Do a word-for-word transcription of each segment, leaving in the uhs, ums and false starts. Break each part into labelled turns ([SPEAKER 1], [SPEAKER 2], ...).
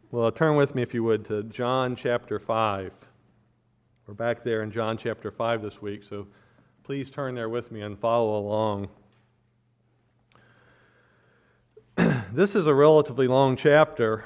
[SPEAKER 1] Well, turn with me, if you would, to John chapter five. We're back there in John chapter five this week, so please turn there with me and follow along. This is a relatively long chapter,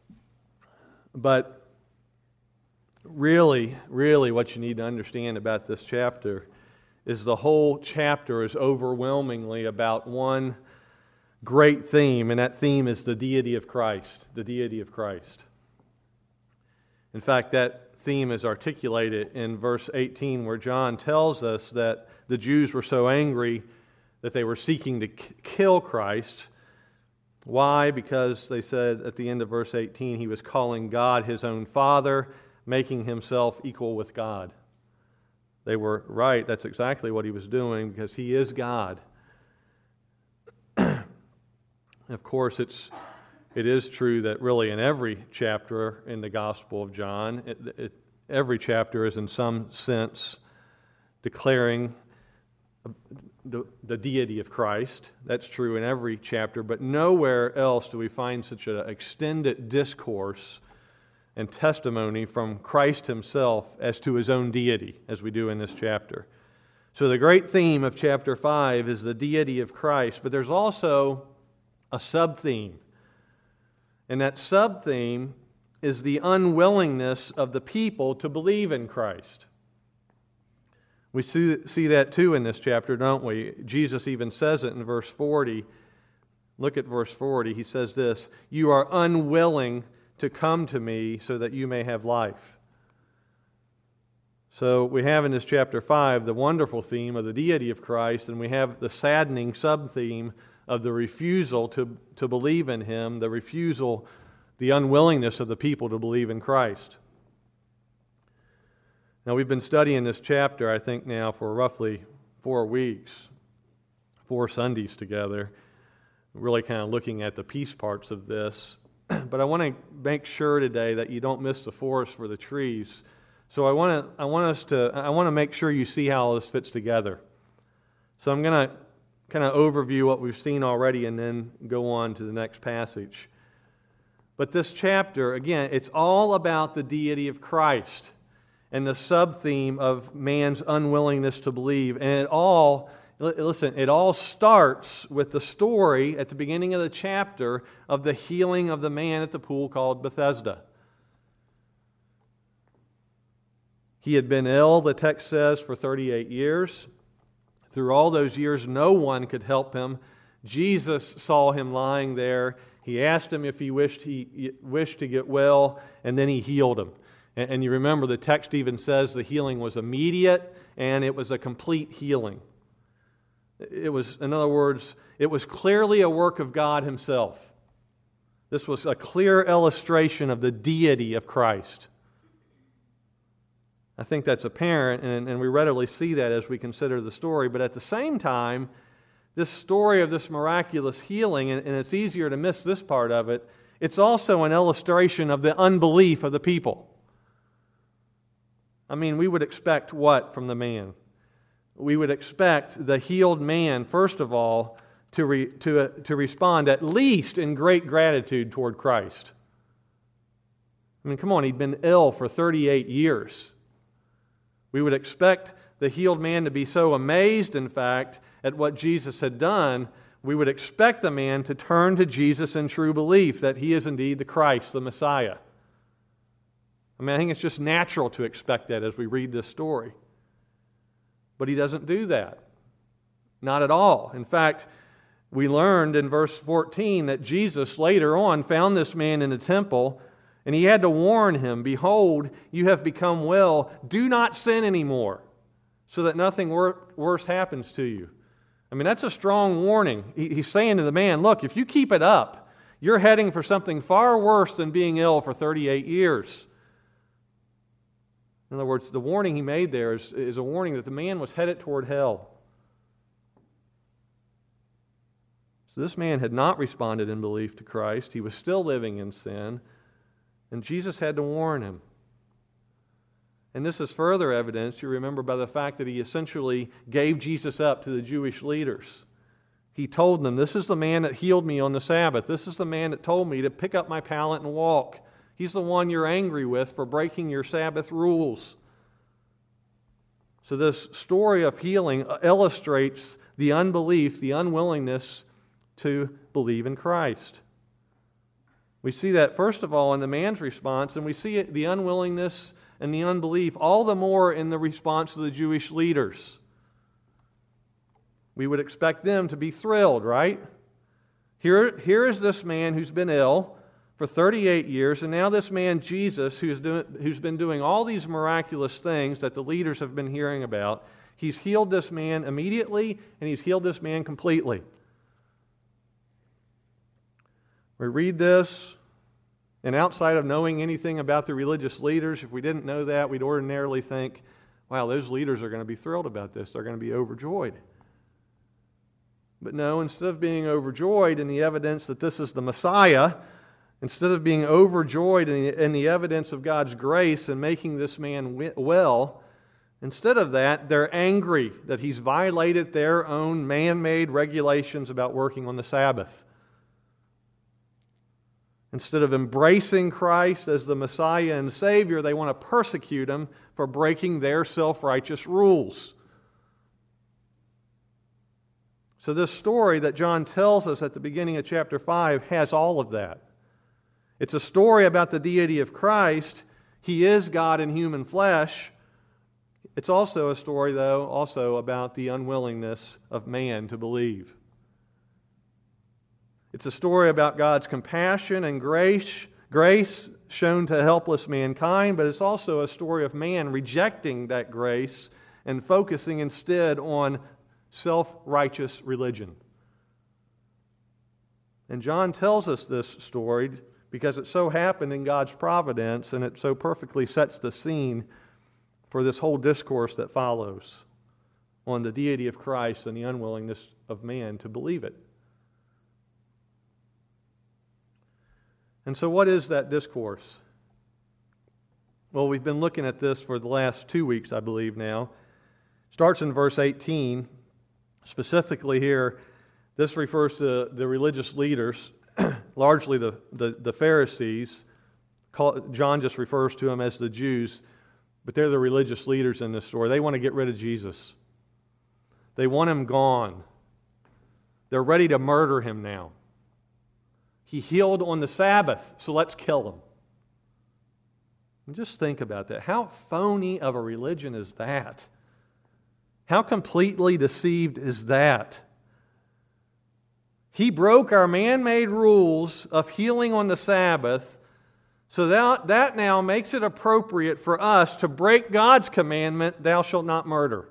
[SPEAKER 1] but really, really what you need to understand about this chapter is the whole chapter is overwhelmingly about one great theme, and that theme is the deity of Christ, the deity of Christ. In fact, that theme is articulated in verse eighteen, where John tells us that the Jews were so angry that they were seeking to k- kill Christ. Why? Because they said at the end of verse eighteen, he was calling God his own Father, making himself equal with God. They were right. That's exactly what he was doing, because he is God. Of course, it's it is true that really in every chapter in the Gospel of John, it, it, every chapter is in some sense declaring the, the deity of Christ. That's true in every chapter, but nowhere else do we find such an extended discourse and testimony from Christ himself as to his own deity as we do in this chapter. So the great theme of chapter five is the deity of Christ, but there's also a sub-theme. And that sub-theme is the unwillingness of the people to believe in Christ. We see, see that too in this chapter, don't we? Jesus even says it in verse forty. Look at verse forty. He says this, "You are unwilling to come to me so that you may have life." So we have in this chapter five the wonderful theme of the deity of Christ, and we have the saddening sub-theme of the refusal to, to believe in him, the refusal, the unwillingness of the people to believe in Christ. Now, we've been studying this chapter, I think now, for roughly four weeks, four Sundays together, really kind of looking at the piece parts of this. But I want to make sure today that you don't miss the forest for the trees. So I want to I want us to I want to make sure you see how all this fits together. So I'm going to kind of overview what we've seen already and then go on to the next passage. But this chapter, again, it's all about the deity of Christ and the sub-theme of man's unwillingness to believe. And it all, listen, it all starts with the story at the beginning of the chapter of the healing of the man at the pool called Bethesda. He had been ill, the text says, for thirty-eight years. Through all those years, no one could help him. Jesus saw him lying there. He asked him if he wished he wished to get well, and then he healed him. And, and you remember the text even says the healing was immediate, and it was a complete healing. It was, in other words, it was clearly a work of God himself. This was a clear illustration of the deity of Christ. I think that's apparent, and, and we readily see that as we consider the story. But at the same time, this story of this miraculous healing, and, and it's easier to miss this part of it, it's also an illustration of the unbelief of the people. I mean, we would expect what from the man? We would expect the healed man, first of all, to, re, to, uh, to respond at least in great gratitude toward Christ. I mean, come on, he'd been ill for thirty-eight years. We would expect the healed man to be so amazed, in fact, at what Jesus had done, we would expect the man to turn to Jesus in true belief that he is indeed the Christ, the Messiah. I mean, I think it's just natural to expect that as we read this story. But he doesn't do that. Not at all. In fact, we learned in verse fourteen that Jesus later on found this man in the temple, and he had to warn him, "Behold, you have become well. Do not sin anymore, so that nothing wor- worse happens to you." I mean, that's a strong warning. He, he's saying to the man, look, if you keep it up, you're heading for something far worse than being ill for thirty-eight years. In other words, the warning he made there is, is a warning that the man was headed toward hell. So this man had not responded in belief to Christ. He was still living in sin. And Jesus had to warn him. And this is further evidenced, you remember, by the fact that he essentially gave Jesus up to the Jewish leaders. He told them, "This is the man that healed me on the Sabbath. This is the man that told me to pick up my pallet and walk. He's the one you're angry with for breaking your Sabbath rules. So this story of healing illustrates the unbelief, the unwillingness to believe in Christ. We see that, first of all, in the man's response, and we see it, the unwillingness and the unbelief all the more in the response of the Jewish leaders. We would expect them to be thrilled, right? Here, here is this man who's been ill for thirty-eight years, and now this man, Jesus, who's, doing, who's been doing all these miraculous things that the leaders have been hearing about, he's healed this man immediately, and he's healed this man completely. We read this, and outside of knowing anything about the religious leaders, if we didn't know that, we'd ordinarily think, wow, those leaders are going to be thrilled about this. They're going to be overjoyed. But no, instead of being overjoyed in the evidence that this is the Messiah, instead of being overjoyed in the, in the evidence of God's grace and making this man well, instead of that, they're angry that he's violated their own man-made regulations about working on the Sabbath. Instead of embracing Christ as the Messiah and Savior, they want to persecute him for breaking their self-righteous rules. So this story that John tells us at the beginning of chapter five has all of that. It's a story about the deity of Christ. He is God in human flesh. It's also a story, though, also about the unwillingness of man to believe. It's a story about God's compassion and grace, grace shown to helpless mankind, but it's also a story of man rejecting that grace and focusing instead on self-righteous religion. And John tells us this story because it so happened in God's providence, and it so perfectly sets the scene for this whole discourse that follows on the deity of Christ and the unwillingness of man to believe it. And so what is that discourse? Well, we've been looking at this for the last two weeks, I believe now. It starts in verse eighteen. Specifically here, this refers to the religious leaders, largely the, the, the Pharisees. John just refers to them as the Jews, but they're the religious leaders in this story. They want to get rid of Jesus. They want him gone. They're ready to murder him now. He healed on the Sabbath, so let's kill him. And just think about that. How phony of a religion is that? How completely deceived is that? He broke our man-made rules of healing on the Sabbath, so that, that now makes it appropriate for us to break God's commandment, thou shalt not murder.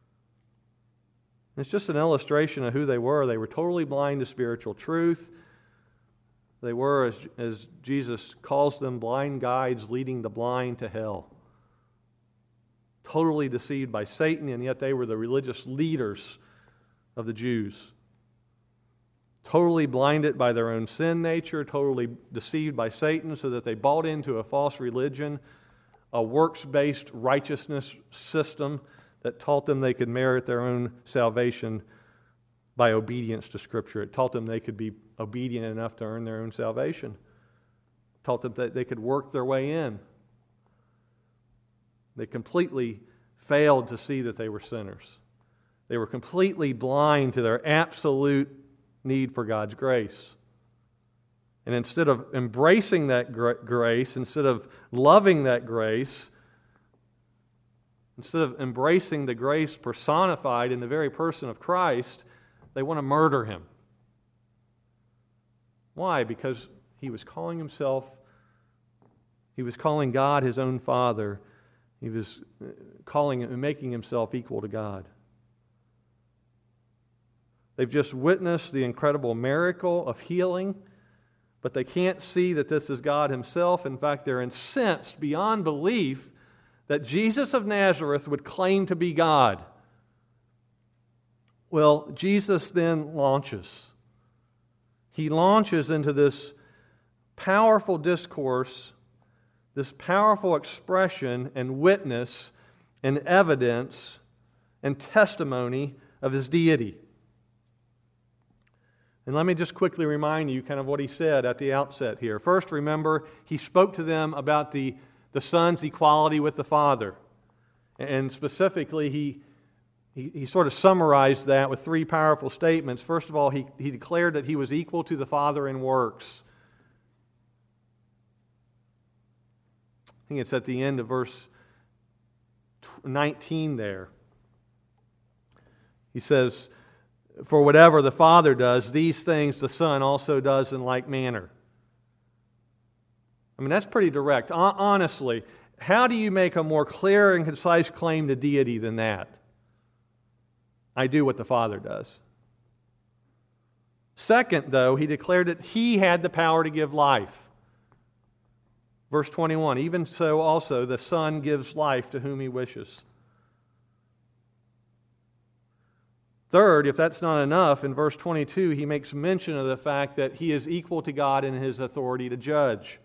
[SPEAKER 1] It's just an illustration of who they were. They were totally blind to spiritual truth. They were, as, as Jesus calls them, blind guides leading the blind to hell. Totally deceived by Satan, and yet they were the religious leaders of the Jews. Totally blinded by their own sin nature, totally deceived by Satan, so that they bought into a false religion, a works-based righteousness system that taught them they could merit their own salvation by obedience to Scripture. It taught them they could be obedient enough to earn their own salvation. It taught them that they could work their way in. They completely failed to see that they were sinners. They were completely blind to their absolute need for God's grace. And instead of embracing that grace, instead of loving that grace, instead of embracing the grace personified in the very person of Christ, they want to murder him. Why? Because he was calling himself, he was calling God his own Father. He was calling and making himself equal to God. They've just witnessed the incredible miracle of healing, but they can't see that this is God himself. In fact, they're incensed beyond belief that Jesus of Nazareth would claim to be God. Well, Jesus then launches. He launches into this powerful discourse, this powerful expression and witness and evidence and testimony of his deity. And let me just quickly remind you kind of what he said at the outset here. First, remember, he spoke to them about the, the Son's equality with the Father. And specifically, he, he, he sort of summarized that with three powerful statements. First of all, he, he declared that he was equal to the Father in works. I think it's at the end of verse nineteen there. He says, "For whatever the Father does, these things the Son also does in like manner." I mean, that's pretty direct. Honestly, how do you make a more clear and concise claim to deity than that? I do what the Father does. Second, though, he declared that he had the power to give life. Verse twenty-one, "Even so also the Son gives life to whom he wishes." Third, if that's not enough, in verse twenty-two, he makes mention of the fact that he is equal to God in his authority to judge.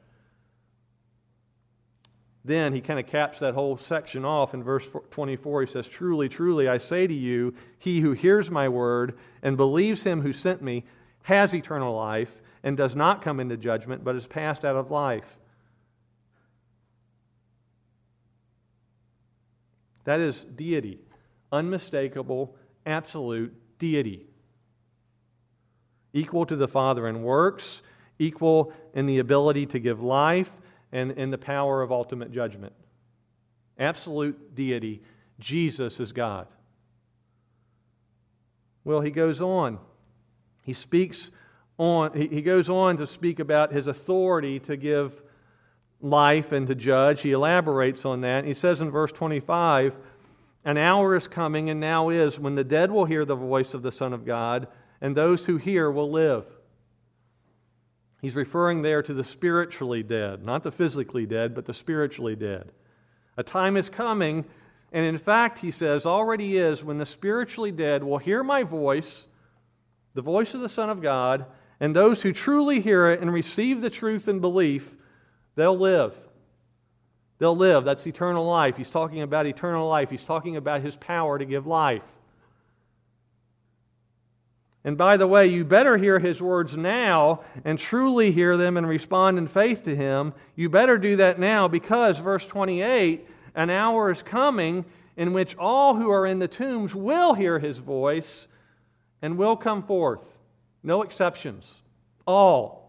[SPEAKER 1] Then he kind of caps that whole section off in verse twenty-four. He says, "Truly, truly, I say to you, he who hears my word and believes him who sent me has eternal life and does not come into judgment, but is passed out of life." That is deity, unmistakable, absolute deity. Equal to the Father in works, equal in the ability to give life, and in the power of ultimate judgment. Absolute deity. Jesus is God. Well, he goes on. He speaks on, he, he goes on to speak about his authority to give life and to judge. He elaborates on that. He says in verse twenty-five, "An hour is coming, and now is, when the dead will hear the voice of the Son of God, and those who hear will live." He's referring there to the spiritually dead, not the physically dead, but the spiritually dead. A time is coming, and in fact, he says, already is, when the spiritually dead will hear my voice, the voice of the Son of God, and those who truly hear it and receive the truth and belief, they'll live. They'll live. That's eternal life. He's talking about eternal life. He's talking about his power to give life. And by the way, you better hear his words now and truly hear them and respond in faith to him. You better do that now because, verse twenty-eight, "An hour is coming in which all who are in the tombs will hear his voice and will come forth." No exceptions. All.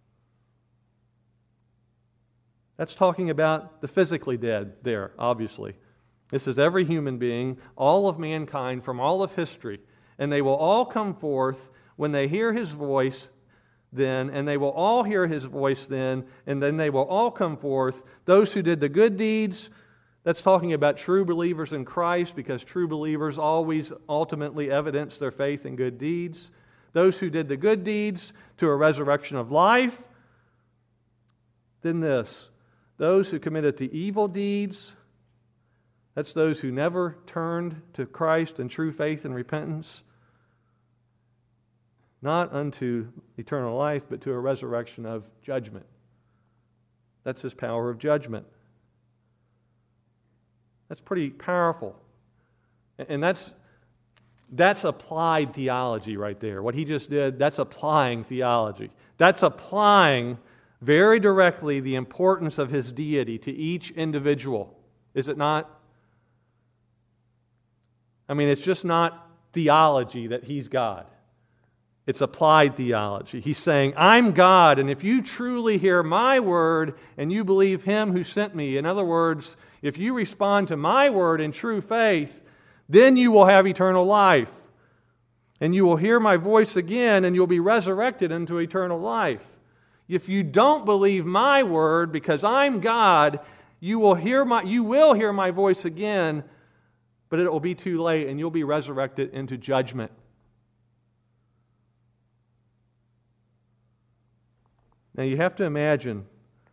[SPEAKER 1] That's talking about the physically dead there, obviously. This is every human being, all of mankind from all of history. And they will all come forth when they hear his voice then, and they will all hear his voice then, and then they will all come forth. Those who did the good deeds, that's talking about true believers in Christ, because true believers always ultimately evidence their faith in good deeds. Those who did the good deeds to a resurrection of life. Then this, those who committed the evil deeds, that's those who never turned to Christ in true faith and repentance, not unto eternal life, but to a resurrection of judgment. That's his power of judgment. That's pretty powerful. And that's, that's applied theology right there. What he just did, that's applying theology. That's applying very directly the importance of his deity to each individual. Is it not? I mean, it's just not theology that he's God. It's applied theology. He's saying, I'm God, and if you truly hear my word and you believe him who sent me, in other words, if you respond to my word in true faith, then you will have eternal life. And you will hear my voice again, and you'll be resurrected into eternal life. If you don't believe my word, because I'm God, you will hear my, you will hear my voice again, but it will be too late, and you'll be resurrected into judgment. Now you have to imagine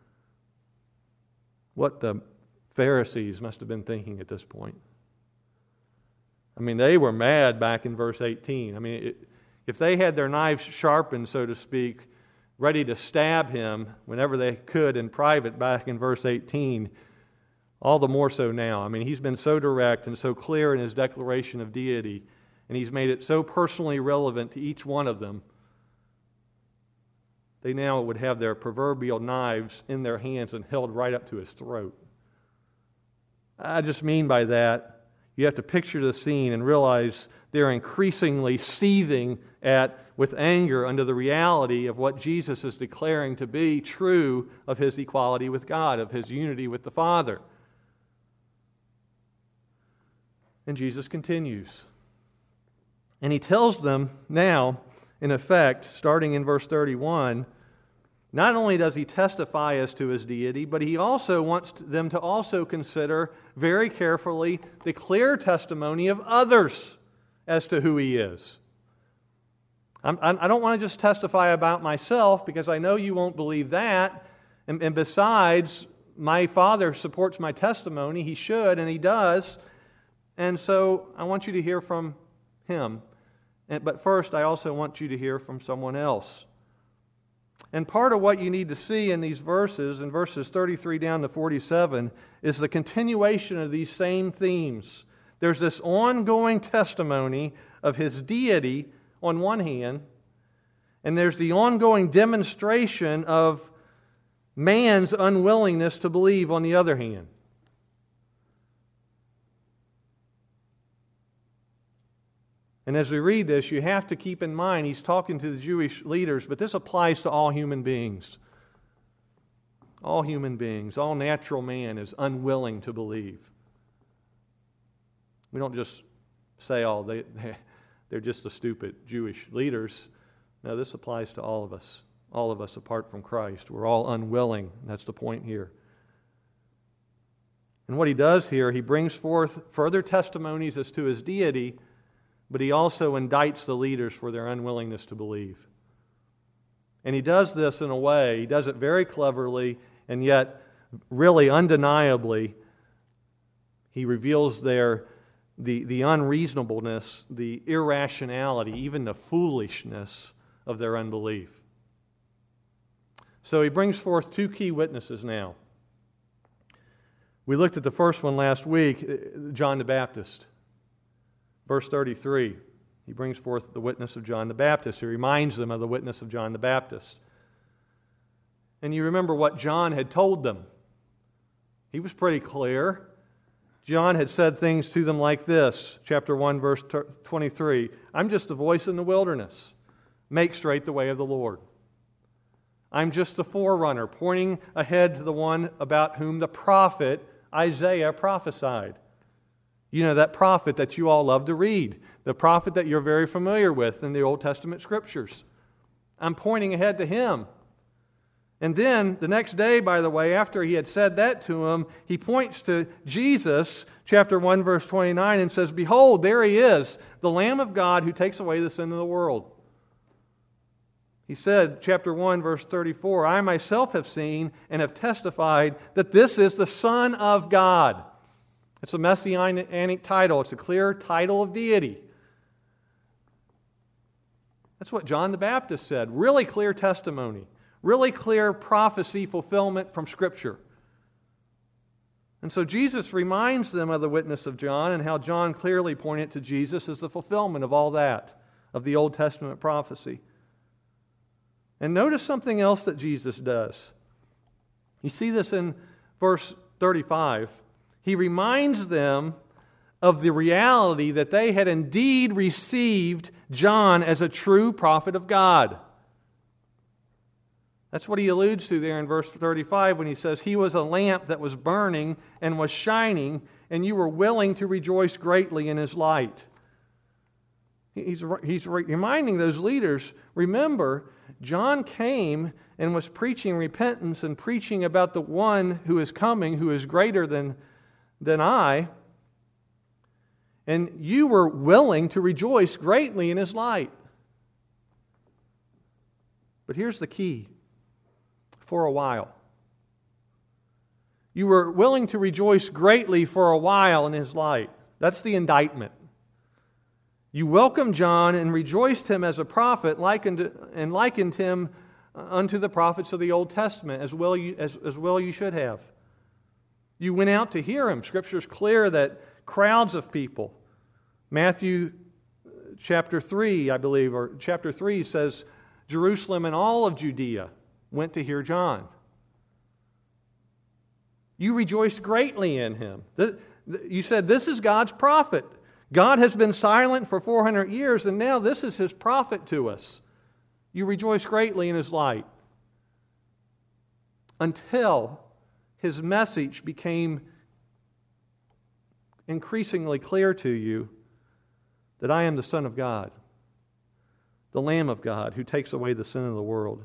[SPEAKER 1] what the Pharisees must have been thinking at this point. I mean, they were mad back in verse eighteen. I mean, it, if they had their knives sharpened, so to speak, ready to stab him whenever they could in private back in verse eighteen, all the more so now. I mean, he's been so direct and so clear in his declaration of deity, and he's made it so personally relevant to each one of them. they now would have their proverbial knives in their hands and held right up to his throat. I just mean by that, you have to picture the scene and realize they're increasingly seething at with anger under the reality of what Jesus is declaring to be true of his equality with God, of his unity with the Father. And Jesus continues. And he tells them now, in effect, starting in verse thirty-one, not only does he testify as to his deity, but he also wants them to also consider very carefully the clear testimony of others as to who he is. I'm, I don't want to just testify about myself because I know you won't believe that. And, and besides, my Father supports my testimony. He should, and he does. And so I want you to hear from him. And, but first, I also want you to hear from someone else. And part of what you need to see in these verses, in verses thirty-three down to forty-seven, is the continuation of these same themes. There's this ongoing testimony of his deity on one hand, and there's the ongoing demonstration of man's unwillingness to believe on the other hand. And as we read this, you have to keep in mind, he's talking to the Jewish leaders, but this applies to all human beings. All human beings, all natural man is unwilling to believe. We don't just say, oh, they, they're just the stupid Jewish leaders. No, this applies to all of us. All of us apart from Christ. We're all unwilling. That's the point here. And what he does here, he brings forth further testimonies as to his deity, but he also indicts the leaders for their unwillingness to believe. And he does this in a way, he does it very cleverly, and yet really undeniably, he reveals their, the, the unreasonableness, the irrationality, even the foolishness of their unbelief. So he brings forth two key witnesses now. We looked at the first one last week, John the Baptist. Verse thirty-three, he brings forth the witness of John the Baptist. He reminds them of the witness of John the Baptist. And you remember what John had told them. He was pretty clear. John had said things to them like this, chapter one, verse twenty-three, I'm just a voice in the wilderness. Make straight the way of the Lord. I'm just a forerunner, pointing ahead to the one about whom the prophet Isaiah prophesied. You know, that prophet that you all love to read, the prophet that you're very familiar with in the Old Testament Scriptures. I'm pointing ahead to him. And then the next day, by the way, after he had said that to him, he points to Jesus, chapter one, verse twenty-nine, and says, Behold, there he is, the Lamb of God who takes away the sin of the world. He said, chapter one, verse thirty-four, I myself have seen and have testified that this is the Son of God. It's a messianic title. It's a clear title of deity. That's what John the Baptist said. Really clear testimony. Really clear prophecy fulfillment from Scripture. And so Jesus reminds them of the witness of John and how John clearly pointed to Jesus as the fulfillment of all that, of the Old Testament prophecy. And notice something else that Jesus does. You see this in verse thirty-five. He reminds them of the reality that they had indeed received John as a true prophet of God. That's what he alludes to there in verse thirty-five when he says, He was a lamp that was burning and was shining, and you were willing to rejoice greatly in his light. He's, he's reminding those leaders, remember, John came and was preaching repentance and preaching about the one who is coming, who is greater than than I, and you were willing to rejoice greatly in his light. But here's the key. For a while. You were willing to rejoice greatly for a while in his light. That's the indictment. You welcomed John and rejoiced him as a prophet, likened, and likened him unto the prophets of the Old Testament, as well you, as, as well you should have. You went out to hear him. Scripture is clear that crowds of people, Matthew chapter three, I believe, or chapter three says, Jerusalem and all of Judea went to hear John. You rejoiced greatly in him. You said, this is God's prophet. God has been silent for four hundred years, and now this is his prophet to us. You rejoice greatly in his light. Until his message became increasingly clear to you that I am the Son of God, the Lamb of God who takes away the sin of the world.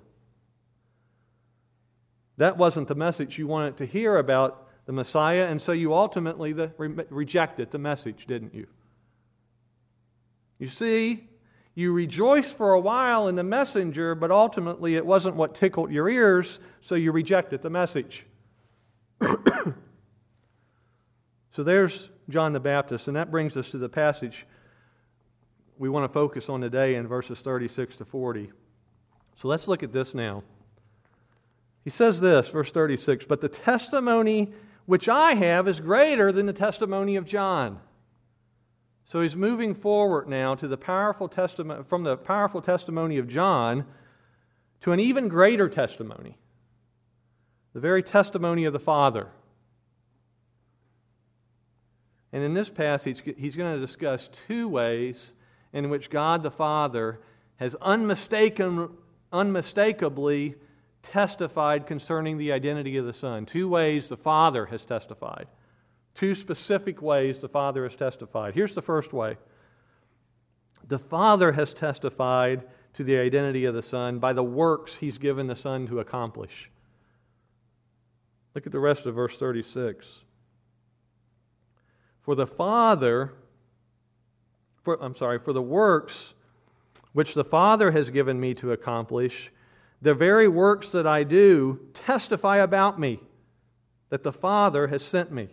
[SPEAKER 1] That wasn't the message you wanted to hear about the Messiah, and so you ultimately the, re- rejected the message, didn't you? You see, you rejoiced for a while in the messenger, but ultimately it wasn't what tickled your ears, so you rejected the message. So there's John the Baptist, and that brings us to the passage we want to focus on today in verses thirty-six to forty. So let's look at this now. He says this, verse thirty-six, "But the testimony which I have is greater than the testimony of John." So he's moving forward now to the powerful testimony, from the powerful testimony of John to an even greater testimony, the very testimony of the Father. And in this passage, he's going to discuss two ways in which God the Father has unmistakably, unmistakably testified concerning the identity of the Son. Two ways the Father has testified. Two specific ways the Father has testified. Here's the first way. The Father has testified to the identity of the Son by the works He's given the Son to accomplish. Look at the rest of verse thirty-six. For the Father, for, I'm sorry, for the works which the Father has given me to accomplish, the very works that I do testify about me, that the Father has sent me.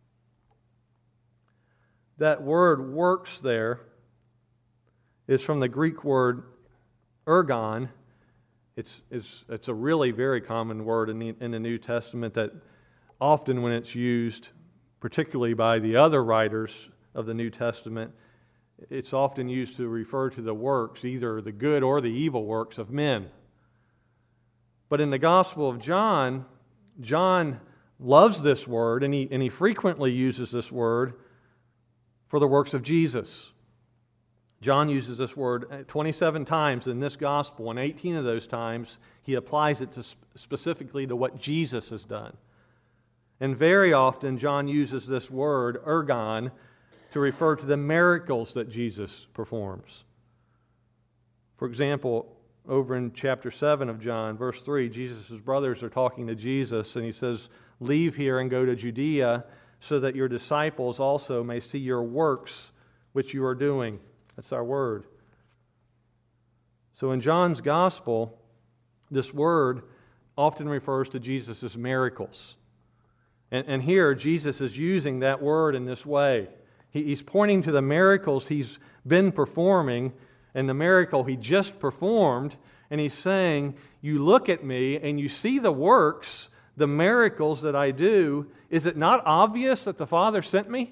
[SPEAKER 1] That word works there is from the Greek word ergon. It's, it's, it's a really very common word in the, in the New Testament that often when it's used, particularly by the other writers of the New Testament, it's often used to refer to the works, either the good or the evil works of men. But in the Gospel of John, John loves this word, and he, and he frequently uses this word for the works of Jesus. John uses this word twenty-seven times in this Gospel, and eighteen of those times he applies it to specifically to what Jesus has done. And very often John uses this word, ergon, to refer to the miracles that Jesus performs. For example, over in chapter seven of John, verse three, Jesus' brothers are talking to Jesus, and he says, "Leave here and go to Judea, so that your disciples also may see your works which you are doing." That's our word. So in John's gospel, this word often refers to Jesus' miracles. And, and here, Jesus is using that word in this way. He, he's pointing to the miracles he's been performing and the miracle he just performed, and he's saying, you look at me and you see the works, the miracles that I do. Is it not obvious that the Father sent me?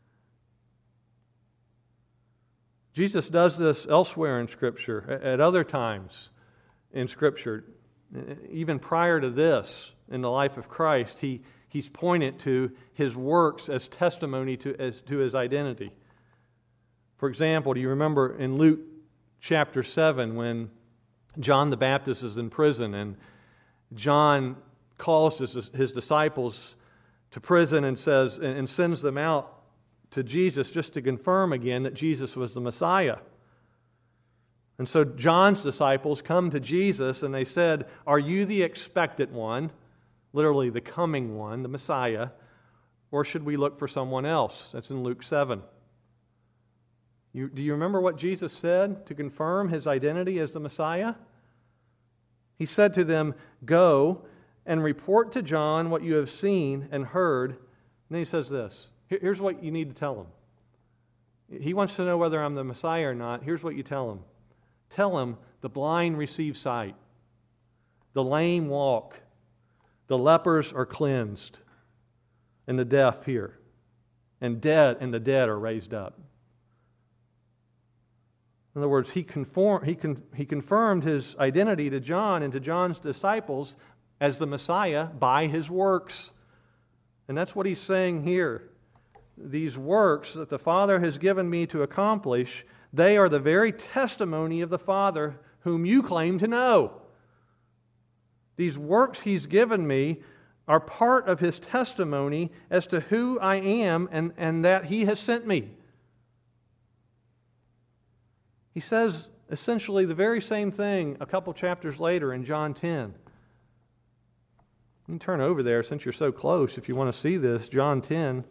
[SPEAKER 1] Jesus does this elsewhere in Scripture, at other times in Scripture. Even prior to this, in the life of Christ, he, he's pointed to his works as testimony to, as, to his identity. For example, do you remember in Luke chapter seven when John the Baptist is in prison and John calls his, his disciples to prison and says and sends them out to Jesus just to confirm again that Jesus was the Messiah. And so John's disciples come to Jesus and they said, "Are you the expected one?" Literally the coming one, the Messiah, "or should we look for someone else?" That's in Luke seven. You, do you remember what Jesus said to confirm his identity as the Messiah? He said to them, "Go and report to John what you have seen and heard." And then he says this. Here's what you need to tell him. He wants to know whether I'm the Messiah or not. Here's what you tell him. Tell him the blind receive sight, the lame walk, the lepers are cleansed, and the deaf hear, and dead and the dead are raised up. In other words, he, conform, he, con, he confirmed his identity to John and to John's disciples as the Messiah by his works. And that's what he's saying here. These works that the Father has given me to accomplish, they are the very testimony of the Father whom you claim to know. These works he's given me are part of his testimony as to who I am and, and that he has sent me. He says essentially the very same thing a couple chapters later in John ten. You can turn over there since you're so close if you want to see this. John ten.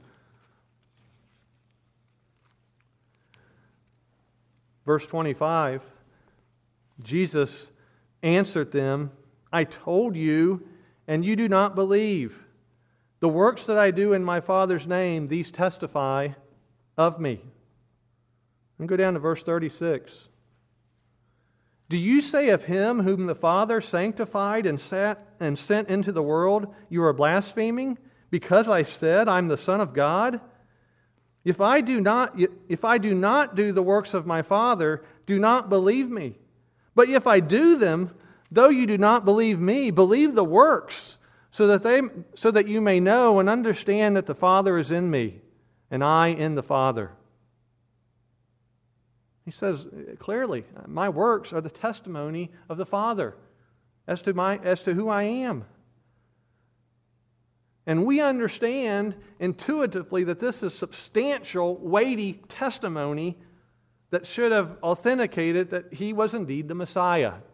[SPEAKER 1] Verse twenty-five. Jesus answered them, I told you, and you do not believe. The works that I do in my Father's name, these testify of me. And go down to verse thirty-six. Do you say of him whom the Father sanctified and sat and sent into the world, you are blaspheming, because I said I'm the Son of God? If I do not, if I do not do the works of my Father, do not believe me. But if I do them, though you do not believe me, believe the works, so that they, so that you may know and understand that the Father is in me, and I in the Father. He says clearly, my works are the testimony of the Father as to my as to who I am. And we understand intuitively that this is substantial, weighty testimony that should have authenticated that he was indeed the Messiah. I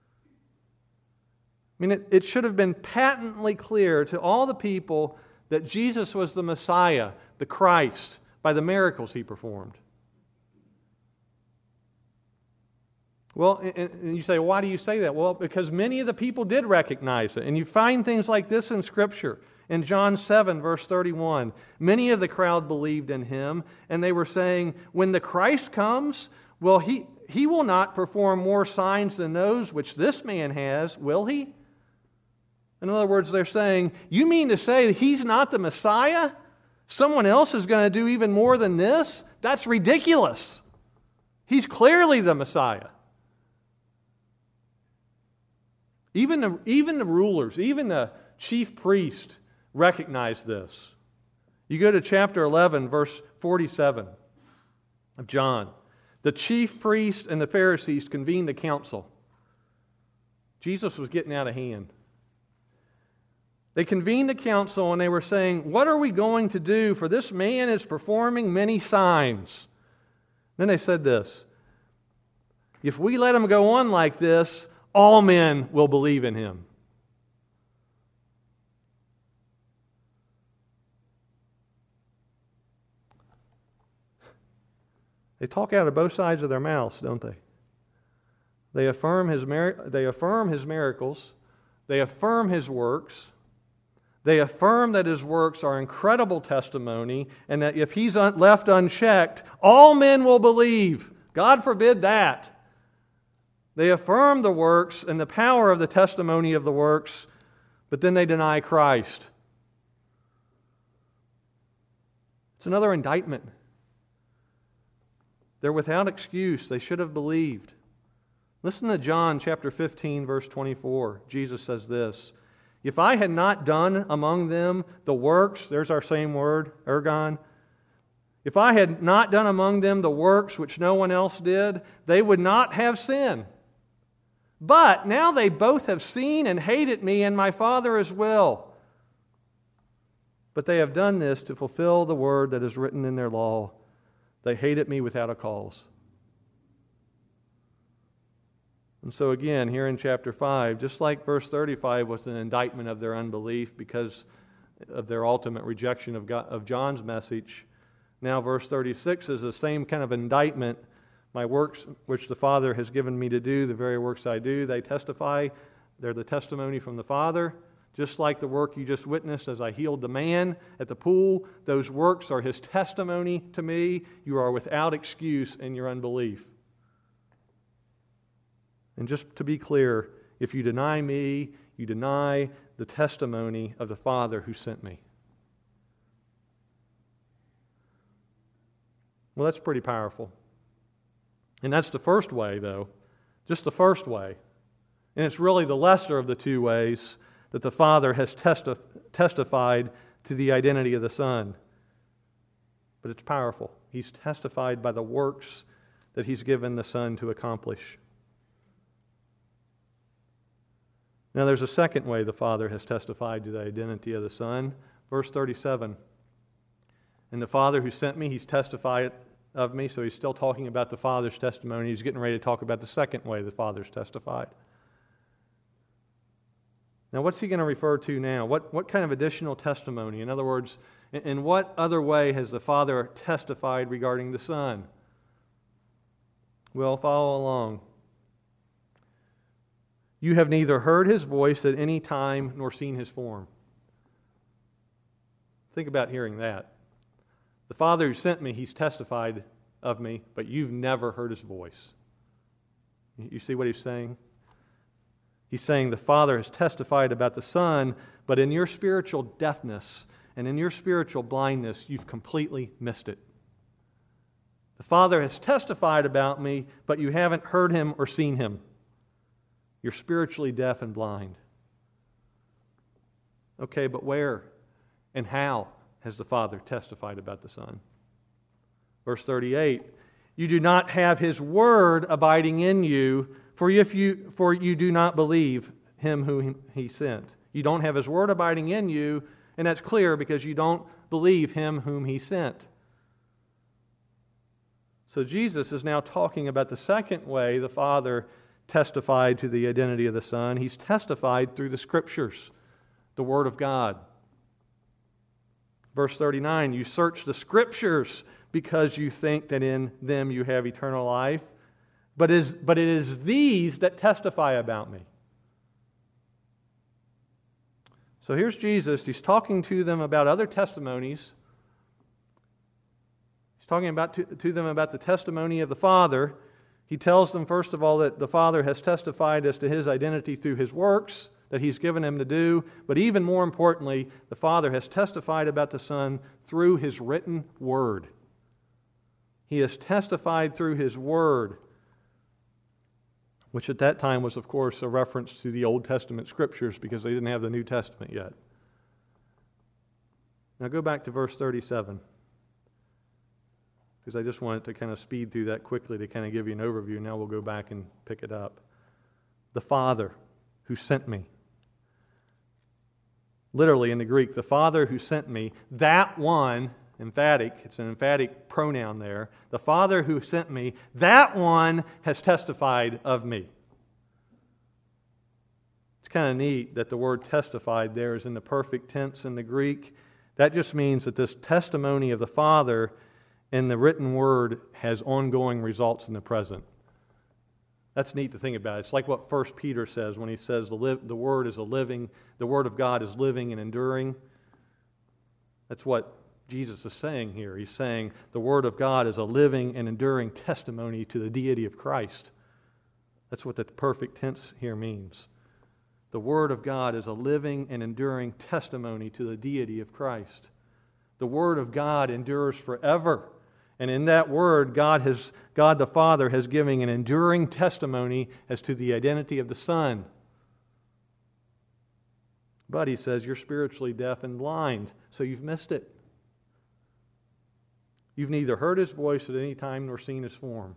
[SPEAKER 1] mean, it, it should have been patently clear to all the people that Jesus was the Messiah, the Christ, by the miracles he performed. Well, and you say, why do you say that? Well, because many of the people did recognize it. And you find things like this in Scripture. In John seven, verse thirty-one, many of the crowd believed in him, and they were saying, when the Christ comes, well, he, he will not perform more signs than those which this man has, will he? In other words, they're saying, you mean to say that he's not the Messiah? Someone else is going to do even more than this? That's ridiculous. He's clearly the Messiah. Even the, even the rulers, even the chief priest recognized this. You go to chapter eleven, verse forty-seven of John. The chief priest and the Pharisees convened a council. Jesus was getting out of hand. They convened a council and they were saying, what are we going to do? For this man is performing many signs. Then they said this, if we let him go on like this, all men will believe in him. They talk out of both sides of their mouths, don't they? They affirm his, they affirm his miracles. They affirm his works. They affirm that his works are incredible testimony and that if he's left unchecked, all men will believe. God forbid that. They affirm the works and the power of the testimony of the works, but then they deny Christ. It's another indictment. They're without excuse. They should have believed. Listen to John chapter fifteen, verse twenty-four. Jesus says this, if I had not done among them the works, there's our same word, ergon. If I had not done among them the works which no one else did, they would not have sin. But now they both have seen and hated me and my Father as well. But they have done this to fulfill the word that is written in their law. They hated me without a cause. And so again, here in chapter five, just like verse thirty-five was an indictment of their unbelief because of their ultimate rejection of, God, of John's message, now verse thirty-six is the same kind of indictment. My works which the Father has given me to do, the very works I do, they testify. They're the testimony from the Father. Just like the work you just witnessed as I healed the man at the pool, those works are his testimony to me. You are without excuse in your unbelief. And just to be clear, if you deny me, you deny the testimony of the Father who sent me. Well, that's pretty powerful. And that's the first way, though. Just the first way. And it's really the lesser of the two ways that the Father has testi- testified to the identity of the Son. But it's powerful. He's testified by the works that He's given the Son to accomplish. Now there's a second way the Father has testified to the identity of the Son. Verse thirty-seven. And the Father who sent me, He's testified of me. So He's still talking about the Father's testimony. He's getting ready to talk about the second way the Father's testified. Now what's He going to refer to now? What, what kind of additional testimony? In other words, in, in what other way has the Father testified regarding the Son? Well, follow along. You have neither heard His voice at any time nor seen His form. Think about hearing that. The Father who sent me, He's testified of me, but you've never heard His voice. You see what He's saying? He's saying the Father has testified about the Son, but in your spiritual deafness and in your spiritual blindness, you've completely missed it. The Father has testified about me, but you haven't heard Him or seen Him. You're spiritually deaf and blind. Okay, but where and how has the Father testified about the Son? Verse thirty-eight, you do not have His word abiding in you, for if you for you do not believe Him whom He sent. You don't have His word abiding in you, and that's clear because you don't believe Him whom He sent. So Jesus is now talking about the second way the Father testified to the identity of the Son. He's testified through the Scriptures, the Word of God. Verse thirty-nine, you search the Scriptures because you think that in them you have eternal life, but, is, but it is these that testify about me. So here's Jesus. He's talking to them about other testimonies. He's talking about to, to them about the testimony of the Father. He tells them, first of all, that the Father has testified as to His identity through His works that He's given Him to do. But even more importantly, the Father has testified about the Son through His written Word. He has testified through His Word, which at that time was, of course, a reference to the Old Testament Scriptures because they didn't have the New Testament yet. Now go back to verse thirty-seven. Because I just wanted to kind of speed through that quickly to kind of give you an overview. Now we'll go back and pick it up. The Father who sent me. Literally in the Greek, the Father who sent me, that one, emphatic, it's an emphatic pronoun there. The Father who sent me, that one has testified of me. It's kind of neat that the word testified there is in the perfect tense in the Greek. That just means that this testimony of the Father and the written word has ongoing results in the present. That's neat to think about. It's like what First Peter says when he says the, li- the word is a living, the word of God is living and enduring. That's what Jesus is saying here. He's saying the word of God is a living and enduring testimony to the deity of Christ. That's what the perfect tense here means. The word of God is a living and enduring testimony to the deity of Christ. The word of God endures forever. And in that word, God has, God the Father has given an enduring testimony as to the identity of the Son. But he says, you're spiritually deaf and blind, so you've missed it. You've neither heard His voice at any time nor seen His form.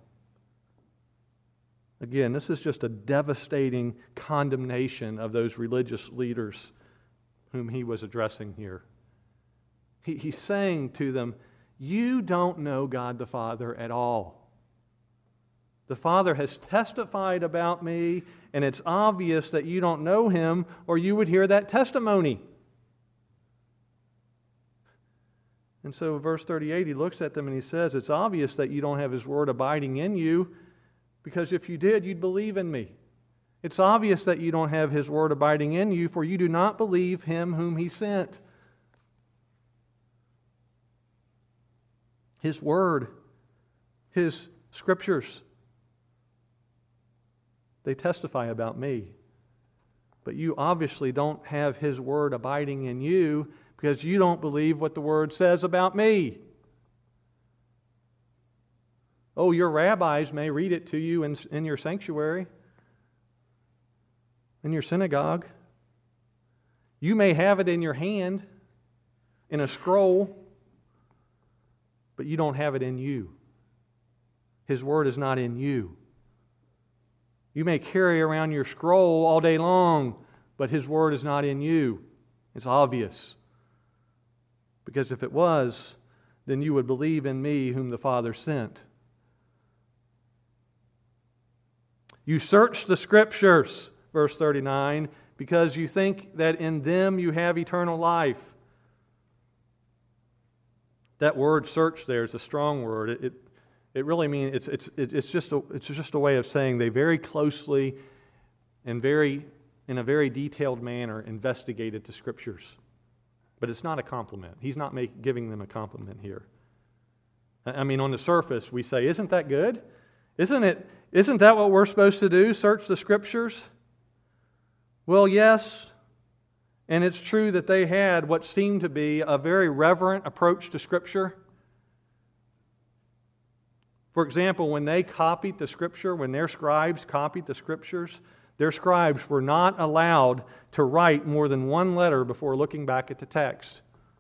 [SPEAKER 1] Again, this is just a devastating condemnation of those religious leaders whom he was addressing here. He, he's saying to them, you don't know God the Father at all. The Father has testified about me, and it's obvious that you don't know Him, or you would hear that testimony. And so verse thirty-eight, he looks at them and he says, it's obvious that you don't have His word abiding in you, because if you did, you'd believe in me. It's obvious that you don't have His word abiding in you, for you do not believe Him whom He sent. His word, His Scriptures, they testify about me. But you obviously don't have His word abiding in you because you don't believe what the word says about me. Oh, your rabbis may read it to you in, in your sanctuary, in your synagogue. You may have it in your hand, in a scroll, but you don't have it in you. His word is not in you. You may carry around your scroll all day long, but His word is not in you. It's obvious. Because if it was, then you would believe in me whom the Father sent. You search the Scriptures, verse thirty-nine, because you think that in them you have eternal life. That word "search" there is a strong word. It, it, it really means it's it's it's just a, it's just a way of saying they very closely and very in a very detailed manner investigated the Scriptures. But it's not a compliment. He's not make, giving them a compliment here. I mean, on the surface, we say, "Isn't that good? Isn't it? Isn't that what we're supposed to do? Search the Scriptures?" Well, yes, and it's true that they had what seemed to be a very reverent approach to Scripture. For example, when they copied the Scripture, when their scribes copied the Scriptures, their scribes were not allowed to write more than one letter before looking back at the text.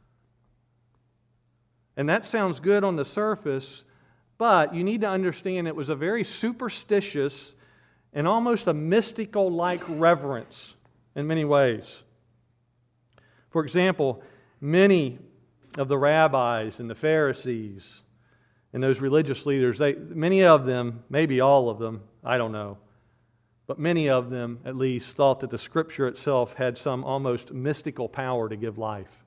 [SPEAKER 1] And that sounds good on the surface, but you need to understand it was a very superstitious and almost a mystical-like reverence in many ways. For example, many of the rabbis and the Pharisees and those religious leaders, they, many of them, maybe all of them, I don't know, but many of them at least thought that the Scripture itself had some almost mystical power to give life.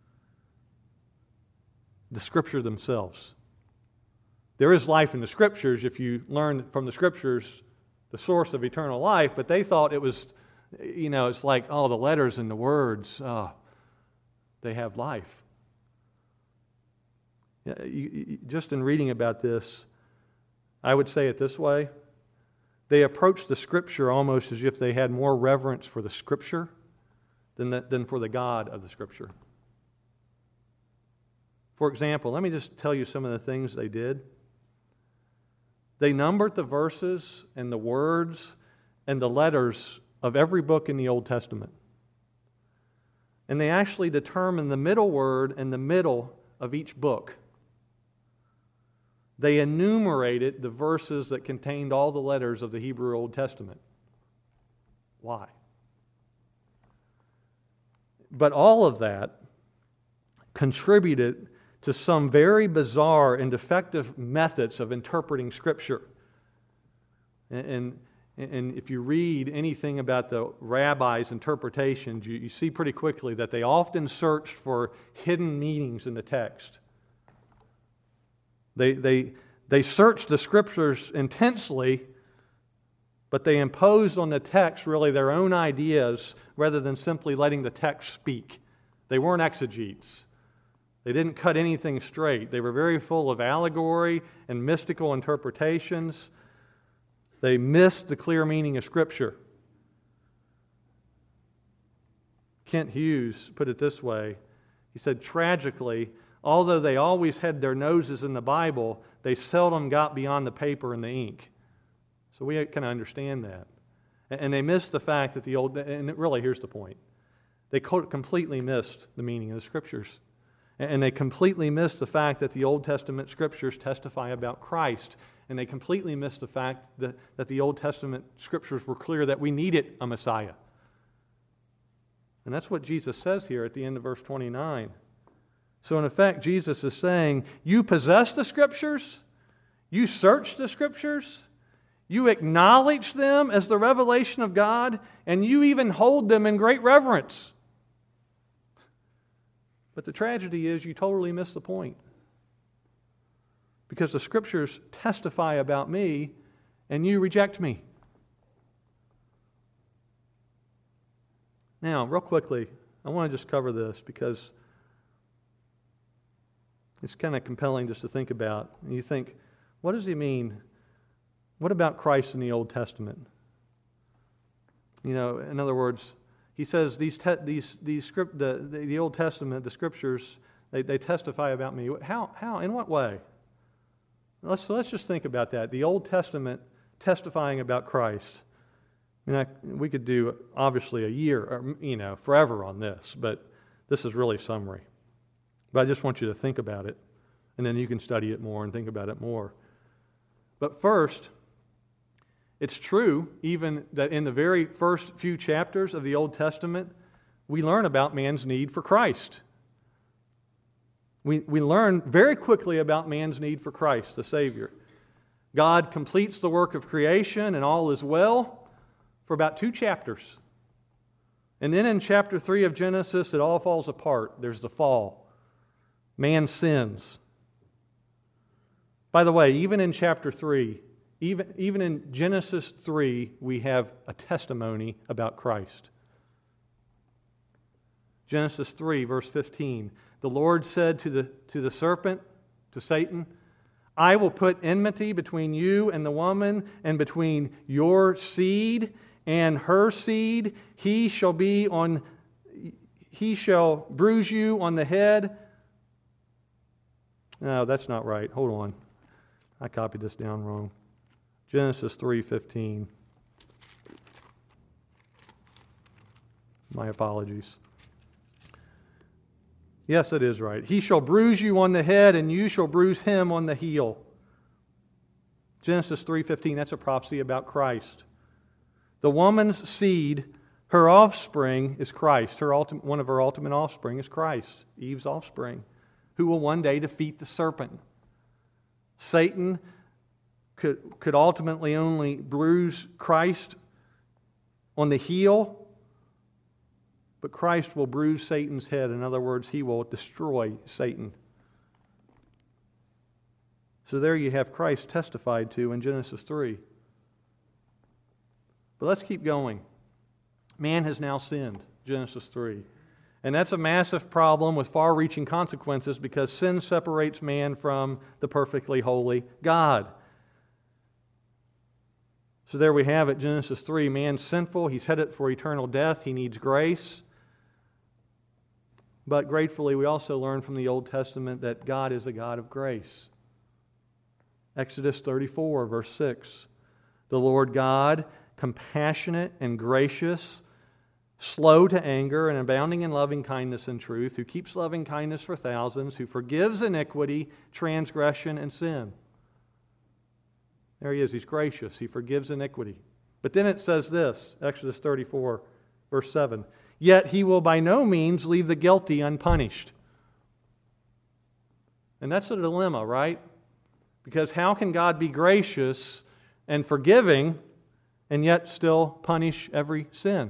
[SPEAKER 1] The Scripture themselves. There is life in the Scriptures if you learn from the Scriptures the source of eternal life, but they thought it was, you know, it's like, oh, the letters and the words, oh, they have life. Just in reading about this, I would say it this way. They approached the Scripture almost as if they had more reverence for the Scripture than, the, than for the God of the Scripture. For example, let me just tell you some of the things they did. They numbered the verses and the words and the letters of every book in the Old Testament. And they actually determined the middle word and the middle of each book. They enumerated the verses that contained all the letters of the Hebrew Old Testament. Why? But all of that contributed to some very bizarre and defective methods of interpreting Scripture. And, and, and if you read anything about the rabbis' interpretations, you, you see pretty quickly that they often searched for hidden meanings in the text. They, they, they searched the Scriptures intensely, but they imposed on the text really their own ideas rather than simply letting the text speak. They weren't exegetes. They didn't cut anything straight. They were very full of allegory and mystical interpretations. They missed the clear meaning of Scripture. Kent Hughes put it this way. He said, tragically, although they always had their noses in the Bible, they seldom got beyond the paper and the ink. So we can understand that. And they missed the fact that the Old, and really here's the point, they completely missed the meaning of the Scriptures. And they completely missed the fact that the Old Testament Scriptures testify about Christ. And they completely missed the fact that, that the Old Testament Scriptures were clear that we needed a Messiah. And that's what Jesus says here at the end of verse twenty-nine. So in effect, Jesus is saying, you possess the Scriptures, you search the Scriptures, you acknowledge them as the revelation of God, and you even hold them in great reverence. But the tragedy is you totally miss the point. Because the Scriptures testify about me, and you reject me. Now, real quickly, I want to just cover this because it's kind of compelling just to think about. And you think, what does he mean? What about Christ in the Old Testament? You know, in other words, he says these te- these these script the, the the Old Testament, the Scriptures, they, they testify about me. How how in what way? Let's, so let's just think about that. The Old Testament testifying about Christ. I mean, I, we could do, obviously, a year, or, you know, forever on this, but this is really summary. But I just want you to think about it, and then you can study it more and think about it more. But first, it's true even that in the very first few chapters of the Old Testament, we learn about man's need for Christ. We, we learn very quickly about man's need for Christ, the Savior. God completes the work of creation and all is well for about two chapters. And then in chapter three of Genesis, it all falls apart. There's the fall. Man sins. By the way, even in chapter three, even, even in Genesis three, we have a testimony about Christ. Genesis three, verse fifteen. The Lord said to the, to the serpent, to Satan, I will put enmity between you and the woman, and between your seed and her seed. He shall be on, he shall bruise you on the head. No, that's not right. Hold on. I copied this down wrong. Genesis three fifteen. My apologies. Yes, it is right. He shall bruise you on the head, and you shall bruise him on the heel. Genesis three fifteen, that's a prophecy about Christ. The woman's seed, her offspring is Christ. Her ultimate, one of her ultimate offspring is Christ, Eve's offspring, who will one day defeat the serpent. Satan could, could ultimately only bruise Christ on the heel, but Christ will bruise Satan's head. In other words, he will destroy Satan. So there you have Christ testified to in Genesis three. But let's keep going. Man has now sinned, Genesis three. And that's a massive problem with far-reaching consequences because sin separates man from the perfectly holy God. So there we have it, Genesis three. Man's sinful. He's headed for eternal death. He needs grace. But gratefully, we also learn from the Old Testament that God is a God of grace. Exodus thirty-four, verse six. The Lord God, compassionate and gracious, slow to anger and abounding in loving kindness and truth, who keeps loving kindness for thousands, who forgives iniquity, transgression, and sin. There he is. He's gracious. He forgives iniquity. But then it says this, Exodus thirty-four, verse seven. Yet he will by no means leave the guilty unpunished. And that's a dilemma, right? Because how can God be gracious and forgiving and yet still punish every sin?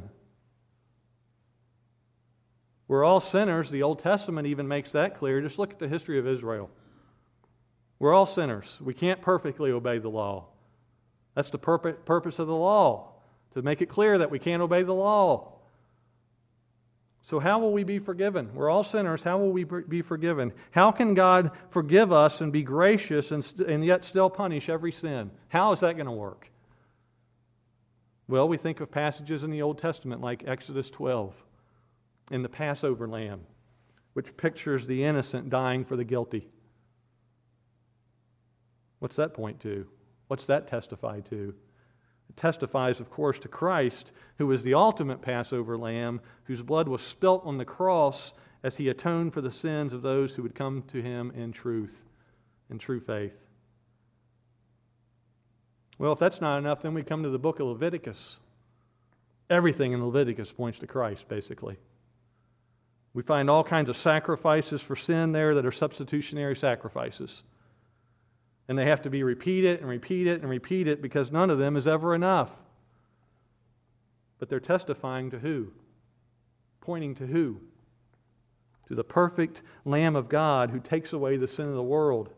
[SPEAKER 1] We're all sinners. The Old Testament even makes that clear. Just look at the history of Israel. We're all sinners. We can't perfectly obey the law. That's the purpose of the law, to make it clear that we can't obey the law. So how will we be forgiven? We're all sinners. How will we be forgiven? How can God forgive us and be gracious and, st- and yet still punish every sin? How is that going to work? Well, we think of passages in the Old Testament like Exodus twelve and the Passover lamb, which pictures the innocent dying for the guilty. What's that point to? What's that testify to? It testifies, of course, to Christ, who is the ultimate Passover lamb, whose blood was spilt on the cross as he atoned for the sins of those who would come to him in truth, in true faith. Well, if that's not enough, then we come to the book of Leviticus. Everything in Leviticus points to Christ, basically. We find all kinds of sacrifices for sin there that are substitutionary sacrifices. And they have to be repeated and repeated and repeated because none of them is ever enough. But they're testifying to who? Pointing to who? To the perfect Lamb of God who takes away the sin of the world.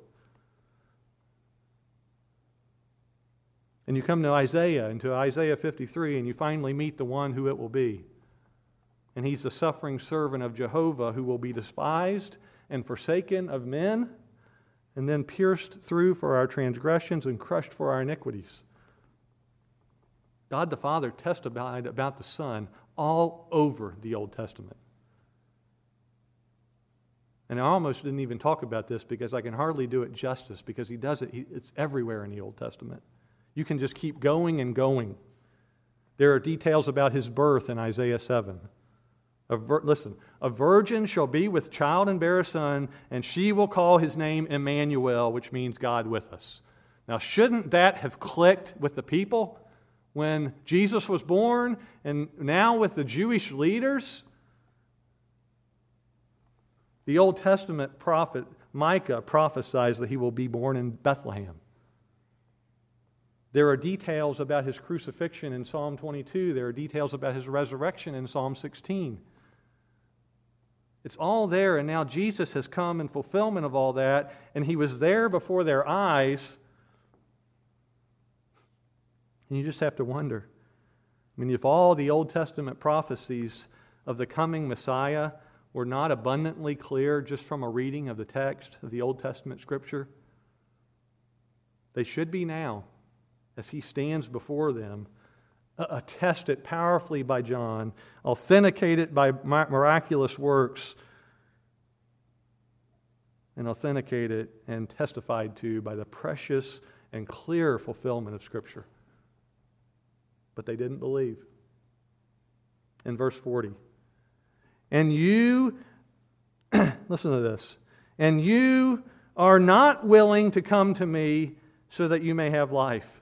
[SPEAKER 1] And you come to Isaiah, and to Isaiah fifty-three, and you finally meet the one who it will be. And he's the suffering servant of Jehovah who will be despised and forsaken of men, and then pierced through for our transgressions and crushed for our iniquities. God the Father testified about the Son all over the Old Testament. And I almost didn't even talk about this because I can hardly do it justice because he does it. He, it's everywhere in the Old Testament. You can just keep going and going. There are details about his birth in Isaiah seven. A vir- listen, a virgin shall be with child and bear a son, and she will call his name Emmanuel, which means God with us. Now, shouldn't that have clicked with the people when Jesus was born, and now with the Jewish leaders? The Old Testament prophet Micah prophesies that he will be born in Bethlehem. There are details about his crucifixion in Psalm twenty-two. There are details about his resurrection in Psalm sixteen. It's all there, and now Jesus has come in fulfillment of all that, and he was there before their eyes. And you just have to wonder. I mean, if all the Old Testament prophecies of the coming Messiah were not abundantly clear just from a reading of the text of the Old Testament Scripture, they should be now, as he stands before them, attested powerfully by John, authenticated by miraculous works, and authenticated and testified to by the precious and clear fulfillment of Scripture. But they didn't believe. In verse forty, and you, listen to this, and you are not willing to come to me so that you may have life.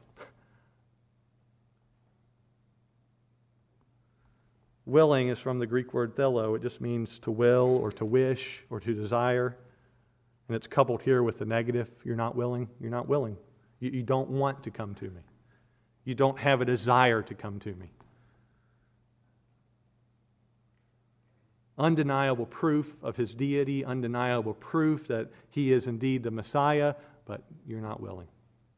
[SPEAKER 1] Willing is from the Greek word thelo. It just means to will or to wish or to desire. And it's coupled here with the negative. You're not willing. You're not willing. You, you don't want to come to me. You don't have a desire to come to me. Undeniable proof of his deity, undeniable proof that he is indeed the Messiah, but you're not willing.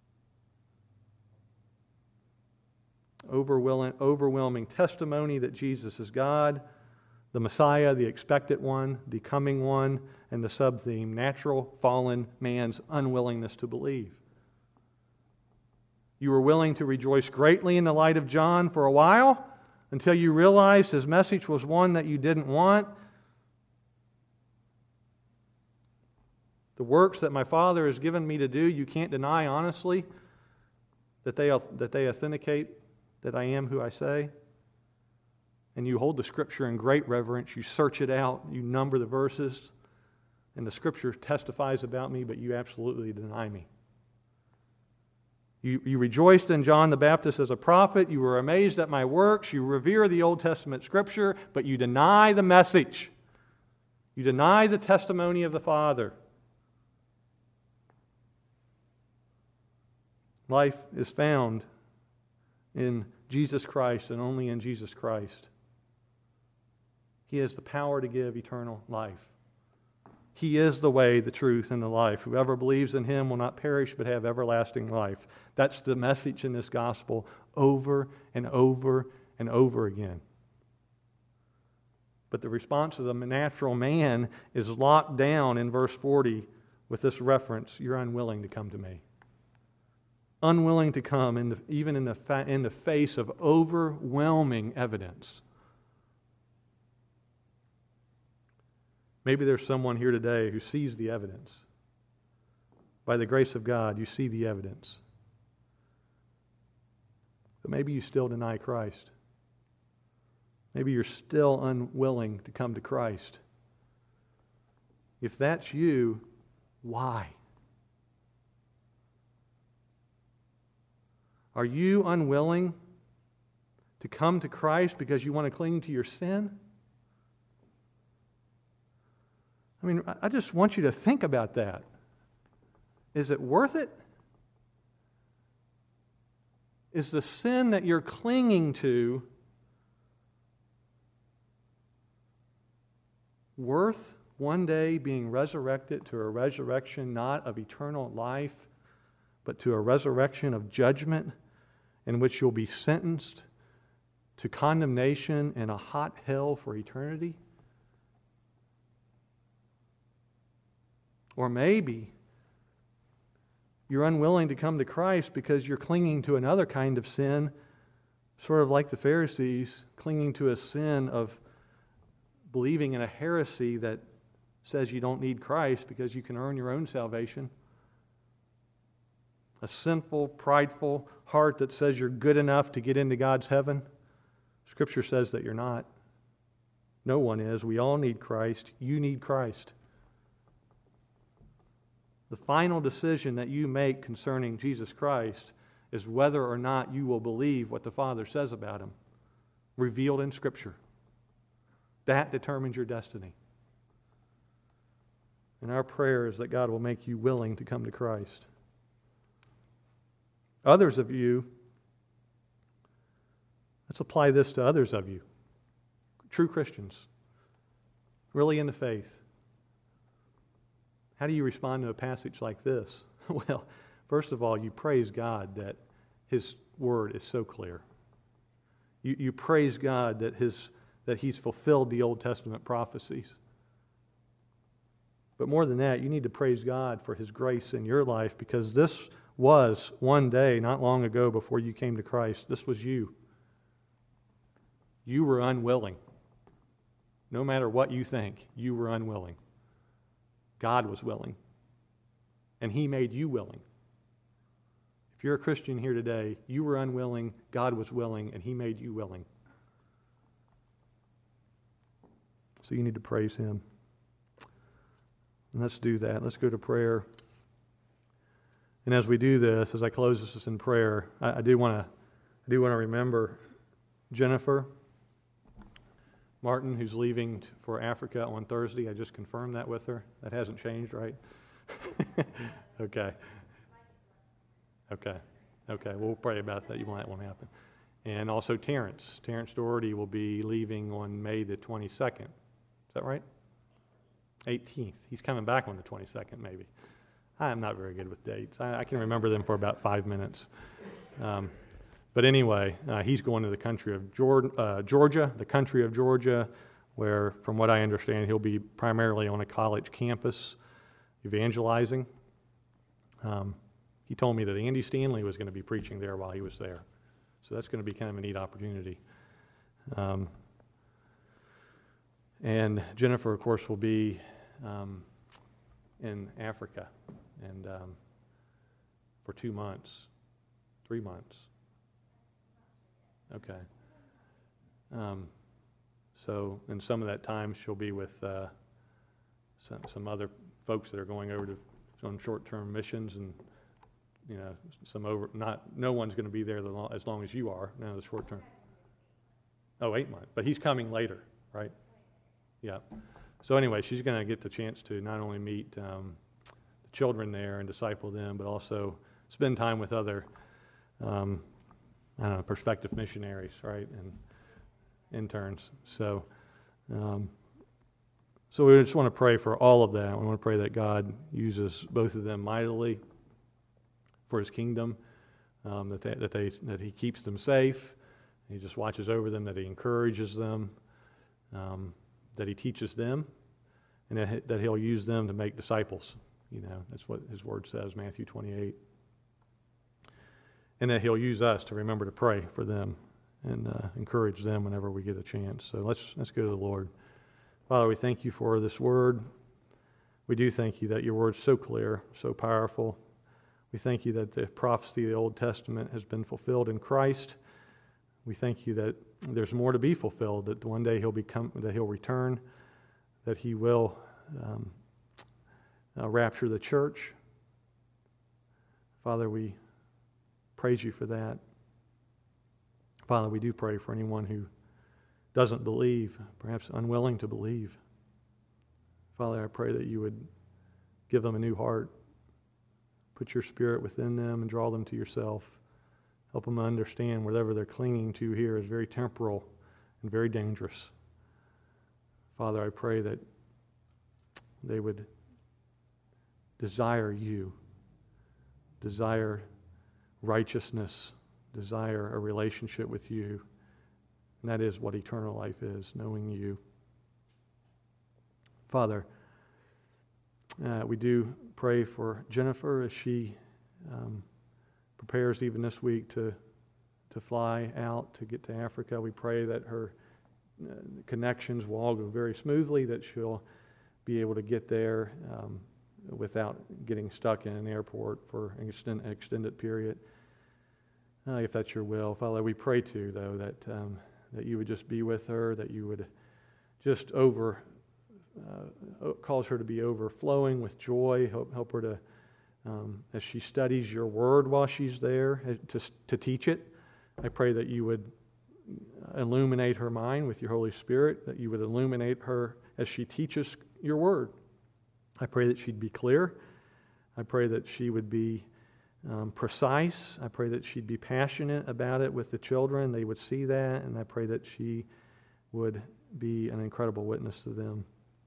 [SPEAKER 1] Overwhelming, overwhelming testimony that Jesus is God, the Messiah, the expected one, the coming one, and the sub-theme, natural fallen man's unwillingness to believe. You were willing to rejoice greatly in the light of John for a while until you realized his message was one that you didn't want. The works that my Father has given me to do, you can't deny honestly that they, that they authenticate that I am who I say. And you hold the Scripture in great reverence. You search it out. You number the verses. And the Scripture testifies about me, but you absolutely deny me. You, you rejoiced in John the Baptist as a prophet. You were amazed at my works. You revere the Old Testament Scripture, but you deny the message. You deny the testimony of the Father. Life is found in Jesus Christ and only in Jesus Christ. He has the power to give eternal life. He is the way, the truth, and the life. Whoever believes in him will not perish but have everlasting life. That's the message in this gospel over and over and over again. But the response of the natural man is locked down in verse forty with this reference, you're unwilling to come to me. Unwilling to come, in the, even in the, fa- in the face of overwhelming evidence. Maybe there's someone here today who sees the evidence. By the grace of God, you see the evidence. But maybe you still deny Christ. Maybe you're still unwilling to come to Christ. If that's you, why? Are you unwilling to come to Christ because you want to cling to your sin? I mean, I just want you to think about that. Is it worth it? Is the sin that you're clinging to worth one day being resurrected to a resurrection not of eternal life, but to a resurrection of judgment in which you'll be sentenced to condemnation in a hot hell for eternity? Or maybe you're unwilling to come to Christ because you're clinging to another kind of sin, sort of like the Pharisees, clinging to a sin of believing in a heresy that says you don't need Christ because you can earn your own salvation. A sinful, prideful heart that says you're good enough to get into God's heaven. Scripture says that you're not. No one is. We all need Christ. You need Christ. The final decision that you make concerning Jesus Christ is whether or not you will believe what the Father says about Him, revealed in Scripture. That determines your destiny. And our prayer is that God will make you willing to come to Christ. Others of you, let's apply this to others of you, true Christians, really in the faith. How do you respond to a passage like this? Well, first of all, you praise God that His Word is so clear. You, you praise God that, his, that He's fulfilled the Old Testament prophecies. But more than that, you need to praise God for His grace in your life, because this was one day, not long ago, before you came to Christ. This was you. You were unwilling. No matter what you think, you were unwilling. God was willing. And He made you willing. If you're a Christian here today, you were unwilling, God was willing, and He made you willing. So you need to praise Him. And let's do that. Let's go to prayer. And as we do this, as I close this in prayer, I, I do want to I do want to remember Jennifer Martin, who's leaving t- for Africa on Thursday. I just confirmed that with her. That hasn't changed, right? Okay. Okay. Okay. We'll pray about that. You want that won't happen. And also Terrence. Terrence Doherty will be leaving on May the twenty-second. Is that right? eighteenth. He's coming back on the twenty-second, maybe. I'm not very good with dates. I, I can remember them for about five minutes. Um, but anyway, uh, he's going to the country of Georgia, uh, Georgia, the country of Georgia, where, from what I understand, he'll be primarily on a college campus evangelizing. Um, he told me that Andy Stanley was going to be preaching there while he was there. So that's going to be kind of a neat opportunity. Um, and Jennifer, of course, will be um, in Africa and um, for two months, three months. Okay. Um, so, in some of that time, she'll be with uh, some, some other folks that are going over to on short-term missions, and you know, some over. Not no one's going to be there the long, as long as you are. Now the short-term. Oh, eight months. But he's coming later, right? Yeah. So anyway, she's going to get the chance to not only meet um, the children there and disciple them, but also spend time with other, um, I don't know, prospective missionaries, right, and interns. So, um, so we just want to pray for all of that. We want to pray that God uses both of them mightily for His kingdom, um, that they, that they that He keeps them safe, He just watches over them, that He encourages them. Um, that He teaches them, and that, that He'll use them to make disciples. You know, that's what His Word says, Matthew twenty-eight. And that He'll use us to remember to pray for them and uh, encourage them whenever we get a chance. So let's let's go to the Lord. Father, we thank You for this Word. We do thank You that Your Word's so clear, so powerful. We thank You that the prophecy of the Old Testament has been fulfilled in Christ. We thank You that there's more to be fulfilled, that one day He'll become, that He'll return, that He will um, uh, rapture the church. Father, we praise You for that. Father, we do pray for anyone who doesn't believe, perhaps unwilling to believe. Father, I pray that You would give them a new heart, put Your Spirit within them and draw them to Yourself. Help them understand whatever they're clinging to here is very temporal and very dangerous. Father, I pray that they would desire You, desire righteousness, desire a relationship with You. And that is what eternal life is, knowing You. Father, uh, we do pray for Jennifer as she um, prepares even this week to to fly out to get to Africa. We pray that her uh, connections will all go very smoothly, that she'll be able to get there um, without getting stuck in an airport for an extend, extended period. Uh, if that's your will. Father, we pray too, though, that um, that you would just be with her, that you would just over, uh, cause her to be overflowing with joy, help, help her to, um, as she studies your word while she's there, to, to teach it. I pray that you would illuminate her mind with your Holy Spirit, that you would illuminate her as she teaches your word. I pray that she'd be clear. I pray that she would be um, precise. I pray that she'd be passionate about it with the children. They would see that, and I pray that she would be an incredible witness to them.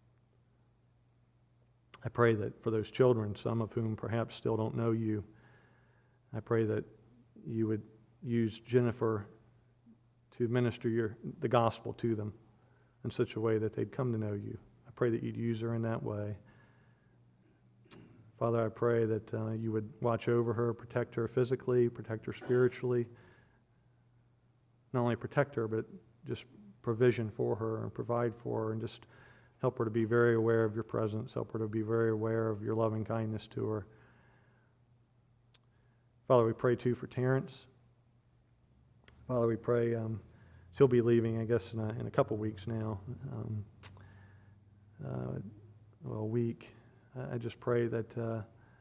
[SPEAKER 1] I pray that for those children, some of whom perhaps still don't know you, I pray that you would use Jennifer to minister your, the gospel to them in such a way that they'd come to know you. I pray that you'd use her in that way. Father, I pray that uh, you would watch over her, protect her physically, protect her spiritually. Not only protect her, but just provision for her and provide for her, and just help her to be very aware of your presence, help her to be very aware of your loving kindness to her. Father, we pray too for Terrence. Father, we pray, um, he'll be leaving, I guess, in a, in a couple weeks now, um, uh, well, a week. I just pray that uh,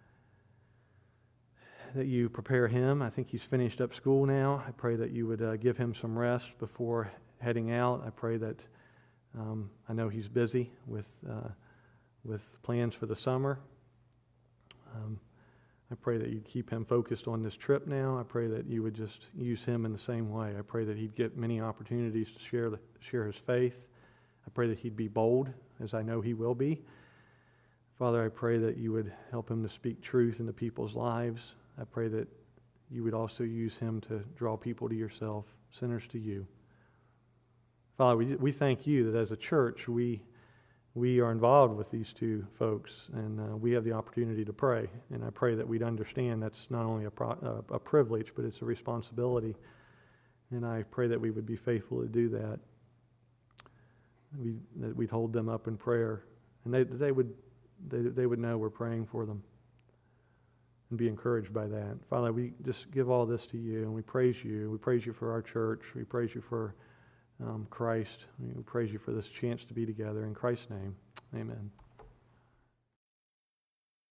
[SPEAKER 1] that you prepare him. I think he's finished up school now. I pray that you would uh, give him some rest before heading out. I pray that, um, I know he's busy with, uh, with plans for the summer. Um, I pray that you'd keep him focused on this trip now. I pray that you would just use him in the same way. I pray that he'd get many opportunities to share the, share his faith. I pray that he'd be bold, as I know he will be. Father, I pray that you would help him to speak truth into people's lives. I pray that you would also use him to draw people to yourself, sinners to you. Father, we, we thank you that as a church, we we are involved with these two folks, and uh, we have the opportunity to pray. And I pray that we'd understand that's not only a, pro, a, a privilege, but it's a responsibility. And I pray that we would be faithful to do that. We, that we'd hold them up in prayer, and they they would they they would know we're praying for them, and be encouraged by that. Father, we just give all this to you, and we praise you. We praise you for our church. We praise you for Um, Christ. We praise you for this chance to be together. In Christ's name, amen.